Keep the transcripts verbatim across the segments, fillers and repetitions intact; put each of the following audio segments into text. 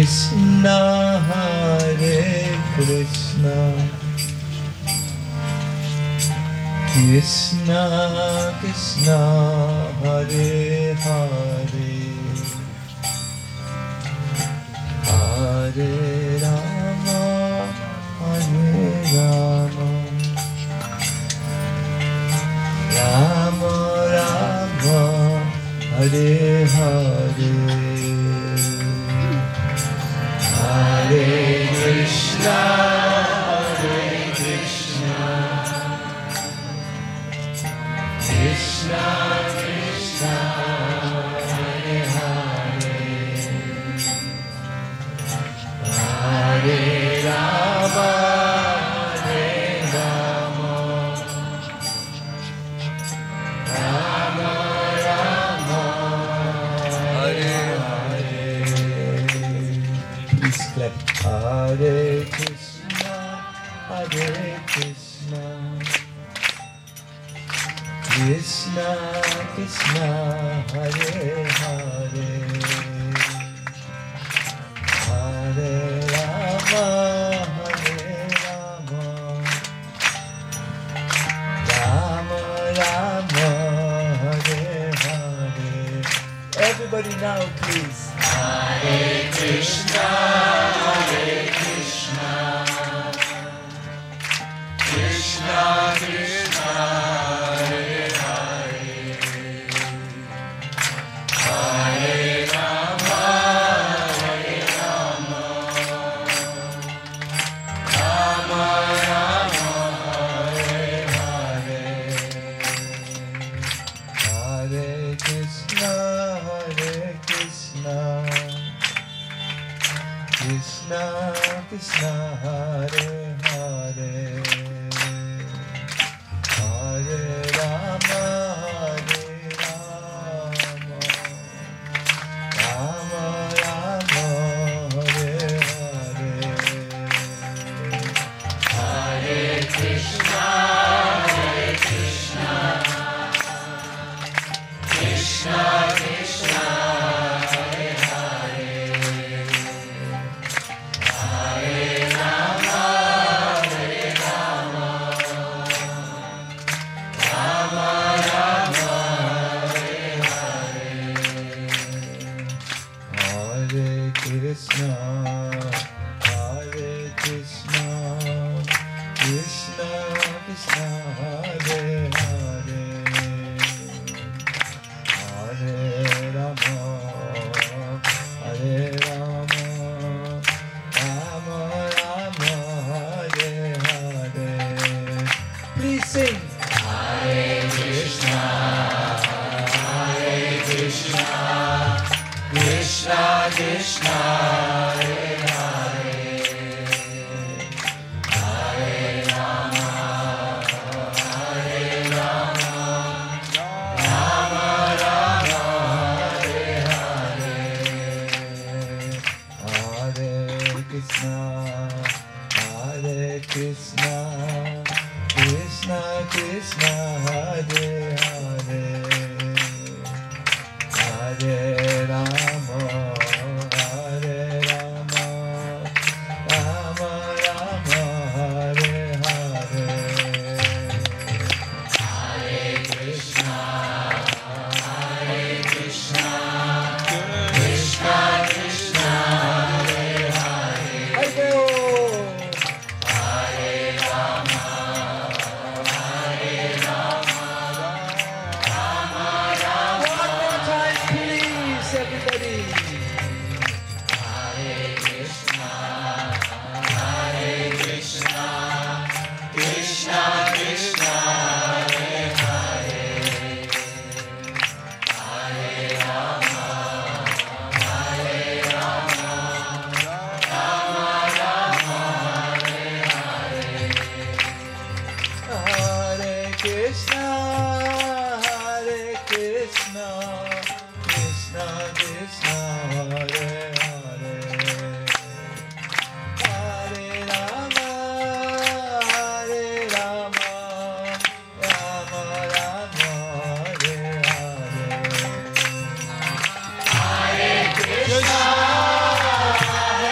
Krishna Hare Krishna Krishna Krishna Hare Hare Hare Rama Hare Rama Rama Rama Hare Hare Hare Krishna Hare Krishna Krishna Krishna Hare Hare Hare Rama Hare Rama Rama Rama Hare Hare. Please clap. Hare Krishna Hare Krishna Krishna Krishna Hare Hare Hare Rama Hare Rama Rama Rama Hare Hare. Everybody now please. Hare Krishna Hare Krishna Krishna Krishna Hare Hare Rama Hare Rama Rama Rama Hare Hare Hare Krishna Hare Krishna Krishna Krishna Hare Hare Hare Rama Hare Rama Rama Rama Hare Hare Hare Krishna Hare Krishna Krishna Krishna Hare Hare Hare Rama Hare Rama Rama Rama Hare Hare Hare Krishna Hare Krishna Krishna Krishna Hare Hare Hare Rama Hare Rama Rama Rama Hare Hare. Please sing. Hare Krishna Hare Krishna Krishna Krishna Hare Hare Hare Rama Hare Rama Rama Rama Hare Hare Hare Krishna Hare Krishna Krishna Krishna Hare Hare Hare Rama Hare Rama Rama Rama Hare Hare Hare Krishna Hare Krishna Krishna Krishna Hare Hare Hare Rama Hare Rama Rama Rama. One more time please everybody. Hare Krishna Hare Krishna Krishna Krishna Hare Hare Hare Rama Hare Rama Rama Rama Hare Hare Hare Krishna Hare Krishna Krishna Krishna Hare Hare Hare Rama Hare Rama Rama Rama Hare Hare Hare Krishna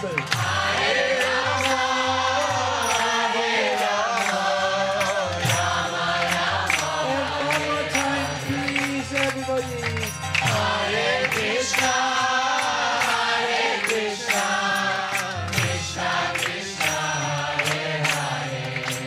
possible. Hare Rama, Hare Rama, Rama Rama. And one more time, please, everybody. Hare Krishna, Hare Krishna, Krishna Krishna, Hare Hare,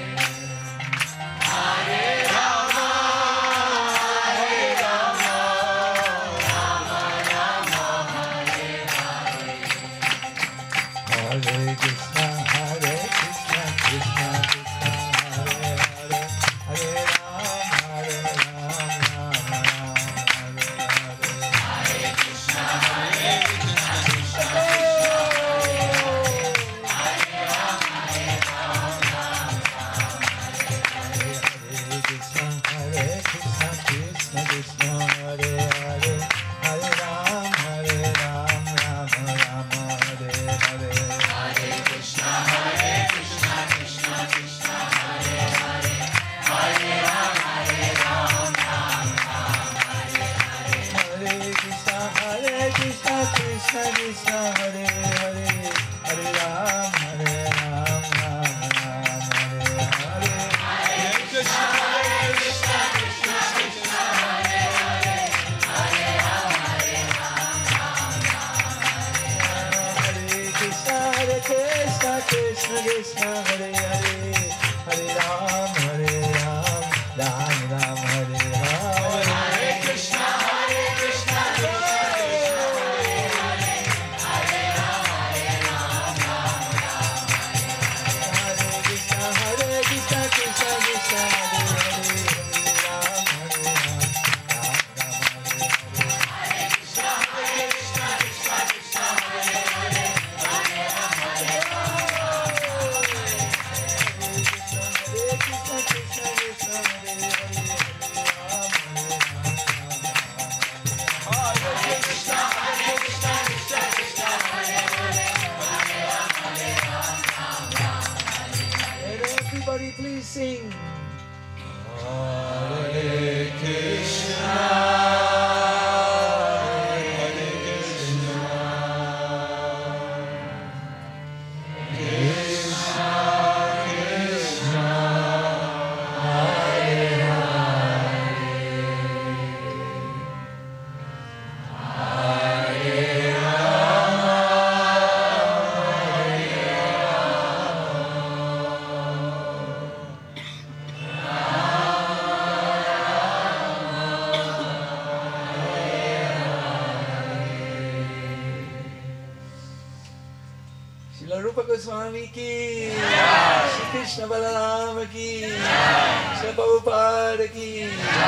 Hare Rama, Hare Rama, Rama Rama, Hare Hare. Hare Krishna, Hare Krishna, Krishna Krishna, Hare Hare, Hare Rama, Hare Rama, Rama Rama, Hare Hare. Hare Krishna, Hare Krishna, Krishna Krishna, Hare Rama, Hare Rama, Hare Krishna, Hare Krishna, Krishna Krishna, Hare Hare, Hare Rama, Hare Rama, Rama Rama, Hare Hare. Hare Krishna, Hare Krishna, Krishna Krishna, Hare Hare, Hare Rama, Hare Rama, Rama Rama, Hare Hare. Hare Krishna, Hare Krishna, Krishna Krishna, Hare Hare, Hare Rama, Hare Rama, Rama Rama, Hare Hare. Hare Krishna, Hare Krishna, Krishna Krishna, Hare Hare, Hare Rama, Hare Rama, Hare Krishna, Hare Krishna, Krishna Krishna, Hare Hare, Hare Rama, Hare Rama, Rama Rama, Hare Hare. Hare Krishna, Hare Krishna, Krishna Krishna, Hare Hare, Hare Rama, Hare Rama, Hare Krishna, Hare Krishna, Krishna Krishna, Hare Hare, Hare Rama, Hare Rama, Rama Rama, Hare Hare. Hare Krishna, Hare Krishna, Krishna Krishna, Hare Hare, Hare Rama, Hare Rama, Hare Krishna, Hare Krishna, Krishna Krishna, Hare Hare, Hare Rama, Hare Krishna, Hare Krishna, Krishna Krishna, Hare Hare, Hare Rama, Hare Rama, and everybody please sing. Hare Krishna, Hare Krishna, Krishna Krishna, Hare Hare, Hare Rama, Hare Srila Rupa Goswami ki, Shri Krishna Balarama ki, Srila Prabhupada ki.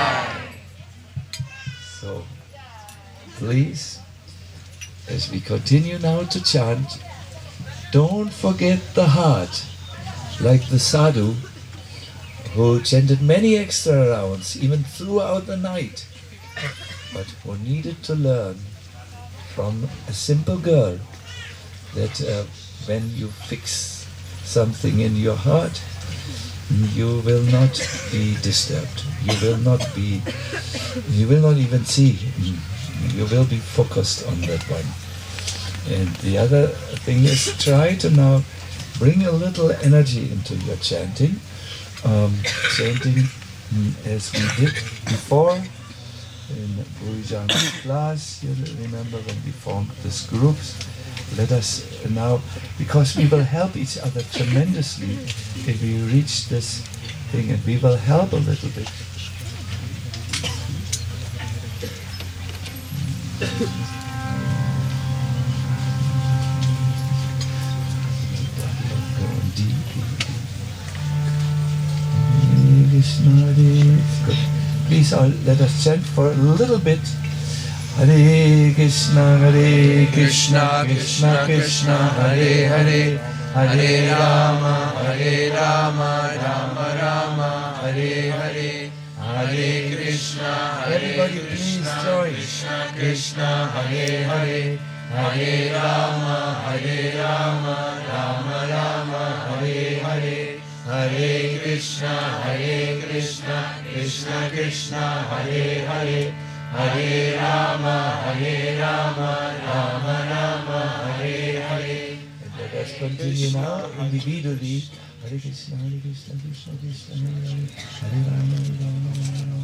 So, please, as we continue now to chant, don't forget the heart, like the sadhu who chanted many extra rounds, even throughout the night, but who needed to learn from a simple girl that uh, when you fix something in your heart, you will not be disturbed. You will not be, you will not even see. You will be focused on that one. And the other thing is, try to now bring a little energy into your chanting. Um, chanting mm, as we did before in Gurujan's class. You remember when we formed these groups. Let us now, because we will help each other tremendously if we reach this thing, and we will help a little bit. Please uh, let us chant for a little bit. Hare Krishna, Hare Krishna, Krishna Krishna, Hare Hare, Hare Rama, Hare Rama, Rama Rama, Hare Hare, Hare Krishna, everybody please join. Krishna Krishna, Hare Hare, Hare Rama, Hare Rama, Rama Rama, Hare Hare, Hare Krishna, Hare Krishna, Krishna Krishna, Hare Hare, Hare Rama, Hare Rama, Rama Rama, Hare Hare. let's continue now individually. Hare Krishna, Hare Krishna, Krishna Krishna, Hare Hare, Hare Rama, Rama Rama.